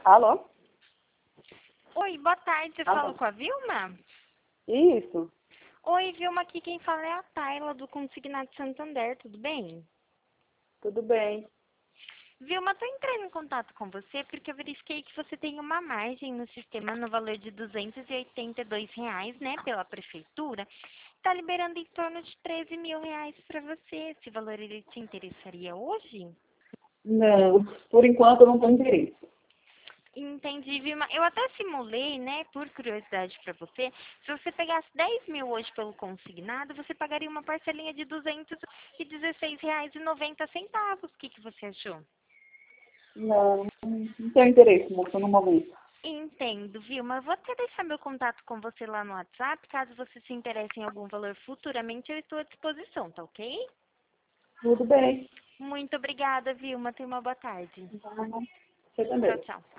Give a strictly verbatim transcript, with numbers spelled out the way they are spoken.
Alô? Oi, boa tarde. Eu Alô? falo com a Vilma? Isso. Oi, Vilma, aqui quem fala é a Tayla do Consignado Santander, tudo bem? Tudo bem. Vilma, tô entrando em contato com você porque eu verifiquei que você tem uma margem no sistema no valor de duzentos e oitenta e dois reais, né, pela prefeitura. Tá liberando em torno de treze mil reais para você. Esse valor ele te interessaria hoje? Não, por enquanto eu não tenho interesse. Entendi, Vilma. Eu até simulei, né, por curiosidade para você, se você pegasse dez mil hoje pelo consignado, você pagaria uma parcelinha de duzentos e dezesseis reais e noventa centavos. O que, que você achou? Não, não tenho interesse, moça, no momento. Entendo, Vilma. Eu vou até deixar meu contato com você lá no WhatsApp. Caso você se interesse em algum valor futuramente, eu estou à disposição, tá ok? Tudo bem. Muito obrigada, Vilma. Tenha uma boa tarde. Tá, você também. Tchau, tchau.